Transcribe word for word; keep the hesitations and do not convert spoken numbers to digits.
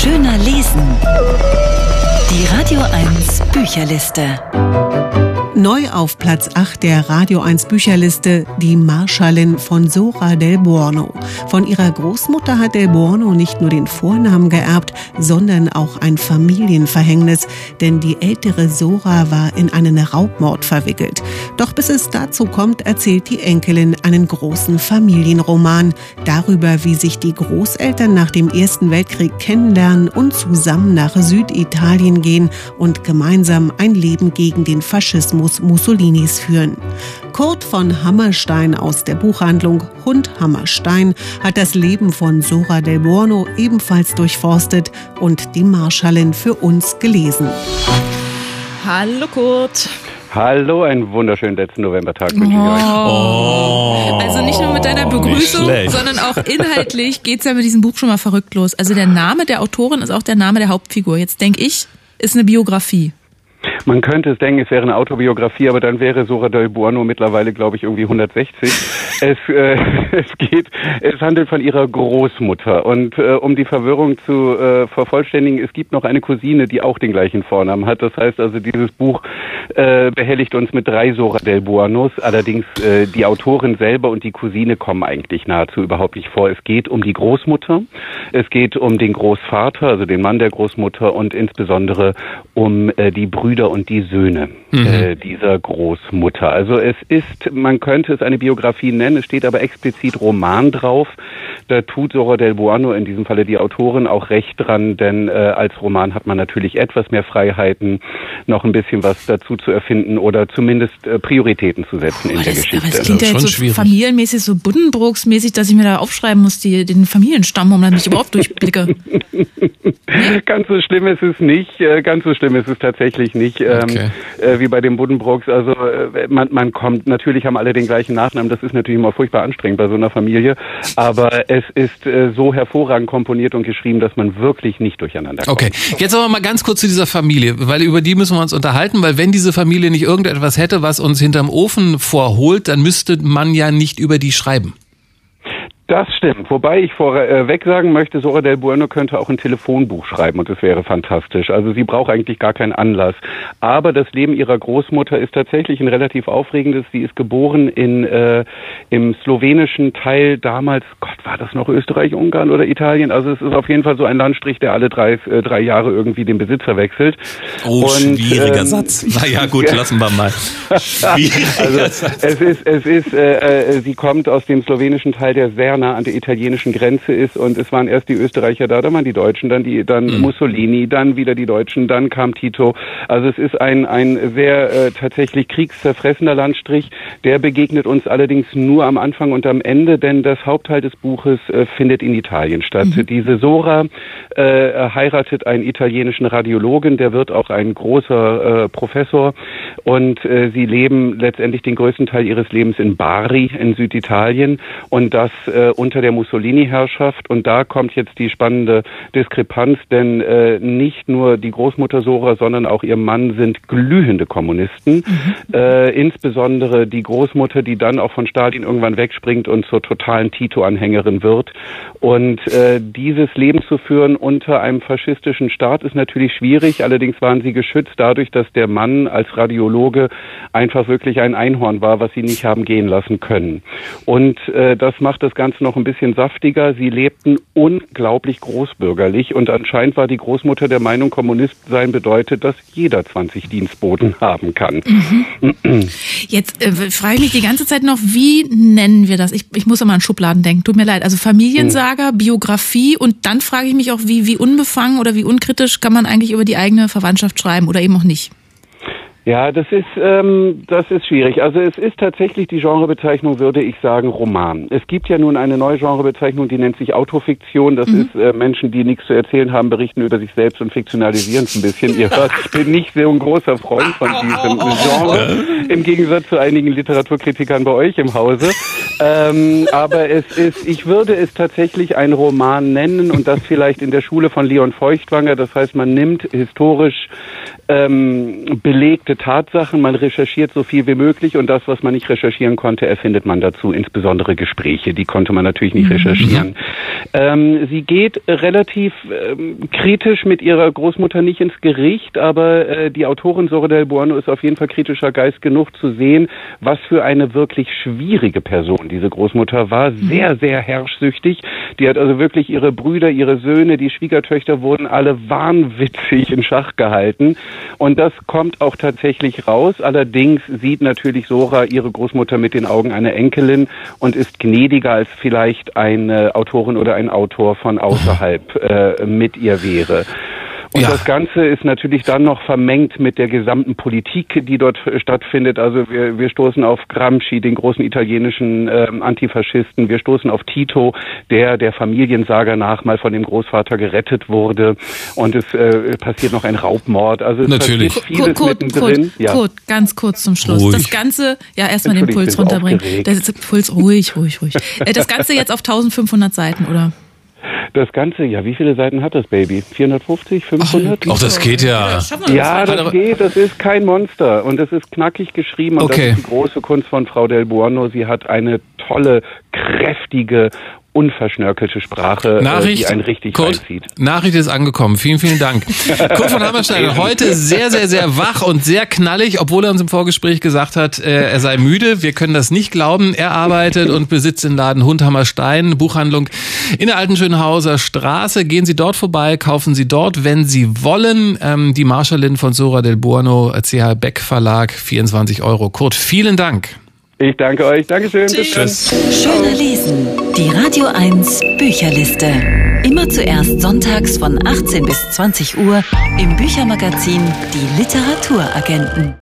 Schöner lesen. Die Radio eins Bücherliste. Neu auf Platz acht der Radio eins Bücherliste die Marschallin von Zora del Buono. Von ihrer Großmutter hat del Buono nicht nur den Vornamen geerbt, sondern auch ein Familienverhängnis, denn die ältere Zora war in einen Raubmord verwickelt. Doch bis es dazu kommt, erzählt die Enkelin einen großen Familienroman darüber, wie sich die Großeltern nach dem Ersten Weltkrieg kennenlernen und zusammen nach Süditalien gehen und gemeinsam ein Leben gegen den Faschismus Mussolinis führen. Kurt von Hammerstein aus der Buchhandlung Hund Hammerstein hat das Leben von Zora del Buono ebenfalls durchforstet und die Marschallin für uns gelesen. Hallo Kurt. Hallo, einen wunderschönen letzten Novembertag wünsche ich oh. euch. Oh. Also nicht nur mit deiner Begrüßung, sondern auch inhaltlich geht's ja mit diesem Buch schon mal verrückt los. Also der Name der Autorin ist auch der Name der Hauptfigur. Jetzt denke ich, ist eine Biografie. Man könnte es denken, es wäre eine Autobiografie, aber dann wäre Zora del Buono mittlerweile, glaube ich, irgendwie hundertsechzig. Es, äh, es geht, es handelt von ihrer Großmutter. Und äh, um die Verwirrung zu äh, vervollständigen, es gibt noch eine Cousine, die auch den gleichen Vornamen hat. Das heißt also, dieses Buch äh, behelligt uns mit drei Zora del Buonos. Allerdings äh, die Autorin selber und die Cousine kommen eigentlich nahezu überhaupt nicht vor. Es geht um die Großmutter, es geht um den Großvater, also den Mann der Großmutter und insbesondere um äh, die Brüder und die Söhne mhm. äh, dieser Großmutter. Also es ist, man könnte es eine Biografie nennen, es steht aber explizit Roman drauf. Da tut Zora del Buono, in diesem Falle die Autorin, auch recht dran, denn äh, als Roman hat man natürlich etwas mehr Freiheiten, noch ein bisschen was dazu zu erfinden oder zumindest äh, Prioritäten zu setzen oh, in der das, Geschichte. Aber es klingt ja jetzt so schwierig. familienmäßig, so Buddenbrooks-mäßig, dass ich mir da aufschreiben muss, die, den Familienstamm, um dann mich überhaupt durchblicke. Ganz so schlimm ist es nicht, äh, ganz so schlimm ist es tatsächlich nicht. Okay. Ähm, äh, wie bei den Buddenbrooks. Also äh, man, man kommt, natürlich haben alle den gleichen Nachnamen, das ist natürlich immer furchtbar anstrengend bei so einer Familie, aber es ist äh, so hervorragend komponiert und geschrieben, dass man wirklich nicht durcheinander kommt. Okay, jetzt aber mal ganz kurz zu dieser Familie, weil über die müssen wir uns unterhalten, weil wenn diese Familie nicht irgendetwas hätte, was uns hinterm Ofen vorholt, dann müsste man ja nicht über die schreiben. Das stimmt. Wobei ich vorweg sagen möchte, Zora del Buono könnte auch ein Telefonbuch schreiben und das wäre fantastisch. Also sie braucht eigentlich gar keinen Anlass. Aber das Leben ihrer Großmutter ist tatsächlich ein relativ aufregendes. Sie ist geboren in äh, im slowenischen Teil damals, Gott, war das noch Österreich, Ungarn oder Italien? Also es ist auf jeden Fall so ein Landstrich, der alle drei, äh, drei Jahre irgendwie den Besitzer wechselt. Oh, und, schwieriger ähm, Satz. Na ja, gut, lassen wir mal. Also es ist, es ist, äh, sie kommt aus dem slowenischen Teil, der sehr nah an der italienischen Grenze ist und es waren erst die Österreicher da, dann waren die Deutschen, dann die, dann mhm. Mussolini, dann wieder die Deutschen, dann kam Tito. Also es ist ein ein sehr äh, tatsächlich kriegszerfressener Landstrich. Der begegnet uns allerdings nur am Anfang und am Ende, denn das Hauptteil des Buches äh, findet in Italien statt. Mhm. Diese Zora äh, heiratet einen italienischen Radiologen, der wird auch ein großer äh, Professor und äh, sie leben letztendlich den größten Teil ihres Lebens in Bari in Süditalien und das äh, unter der Mussolini-Herrschaft. Und da kommt jetzt die spannende Diskrepanz, denn äh, nicht nur die Großmutter Zora, sondern auch ihr Mann sind glühende Kommunisten. Mhm. Äh, insbesondere die Großmutter, die dann auch von Stalin irgendwann wegspringt und zur totalen Tito-Anhängerin wird. Und äh, dieses Leben zu führen unter einem faschistischen Staat ist natürlich schwierig. Allerdings waren sie geschützt dadurch, dass der Mann als Radiologe einfach wirklich ein Einhorn war, was sie nicht haben gehen lassen können. Und äh, das macht das Ganze noch ein bisschen saftiger. Sie lebten unglaublich großbürgerlich und anscheinend war die Großmutter der Meinung, Kommunist sein bedeutet, dass jeder zwanzig Dienstboten haben kann. Mhm. Jetzt äh, frage ich mich die ganze Zeit noch, wie nennen wir das? Ich, ich muss immer an Schubladen denken, tut mir leid. Also Familiensaga, mhm. Biografie und dann frage ich mich auch, wie, wie unbefangen oder wie unkritisch kann man eigentlich über die eigene Verwandtschaft schreiben oder eben auch nicht? Ja, das ist ähm, das ist schwierig. Also es ist tatsächlich die Genrebezeichnung, würde ich sagen, Roman. Es gibt ja nun eine neue Genrebezeichnung, die nennt sich Autofiktion. Das mhm. ist äh, Menschen, die nichts zu erzählen haben, berichten über sich selbst und fiktionalisieren es ein bisschen. Ihr hört, ich bin nicht so ein großer Freund von diesem Genre, im Gegensatz zu einigen Literaturkritikern bei euch im Hause. Ähm, aber es ist, ich würde es tatsächlich einen Roman nennen und das vielleicht in der Schule von Leon Feuchtwanger. Das heißt, man nimmt historisch ähm, belegte faktische Tatsachen, man recherchiert so viel wie möglich und das, was man nicht recherchieren konnte, erfindet man dazu, insbesondere Gespräche, die konnte man natürlich nicht recherchieren. Mhm. Ähm, sie geht relativ ähm, kritisch mit ihrer Großmutter nicht ins Gericht, aber äh, die Autorin Zora del Buono ist auf jeden Fall kritischer Geist genug zu sehen, was für eine wirklich schwierige Person diese Großmutter war, sehr, sehr herrschsüchtig. Die hat also wirklich ihre Brüder, ihre Söhne, die Schwiegertöchter wurden alle wahnwitzig in Schach gehalten. Und das kommt auch tatsächlich raus. Allerdings sieht natürlich Zora ihre Großmutter mit den Augen einer Enkelin und ist gnädiger als vielleicht eine Autorin oder ein Autor von außerhalb äh, mit ihr wäre. Und ja. das Ganze ist natürlich dann noch vermengt mit der gesamten Politik, die dort stattfindet. Also wir, wir stoßen auf Gramsci, den großen italienischen ähm, Antifaschisten. Wir stoßen auf Tito, der der Familiensaga nach mal von dem Großvater gerettet wurde. Und es äh, passiert noch ein Raubmord. Also es natürlich. passiert vieles Kurt, mittendrin. Kurt, ja. Kurt, ganz kurz zum Schluss. Ruhig. Das Ganze, ja erstmal den Puls runterbringen. Das ist Puls, ruhig, ruhig, ruhig. Das Ganze jetzt auf eintausendfünfhundert Seiten, oder? Das Ganze, ja, wie viele Seiten hat das Baby? vierhundertfünfzig, fünfhundert? Ach, das geht ja. Ja, das geht, das ist kein Monster und es ist knackig geschrieben und okay. das ist die große Kunst von Frau del Buono. Sie hat eine tolle, kräftige, unverschnörkelte Sprache, Nachricht, die einen richtig Kurt, reinzieht. Nachricht ist angekommen. Vielen, vielen Dank. Kurt von Hammerstein, heute sehr, sehr, sehr wach und sehr knallig, obwohl er uns im Vorgespräch gesagt hat, er sei müde. Wir können das nicht glauben. Er arbeitet und besitzt den Laden Hundhammerstein, Buchhandlung in der Alten Schönhauser Straße. Gehen Sie dort vorbei, kaufen Sie dort, wenn Sie wollen. Ähm, die Marschallin von Zora del Buono, C H Beck Verlag, vierundzwanzig Euro. Kurt, vielen Dank. Ich danke euch. Dankeschön. Tschüss. Tschüss. Schöner Lesen. Die Radio eins Bücherliste. Immer zuerst sonntags von achtzehn bis zwanzig Uhr im Büchermagazin Die Literaturagenten.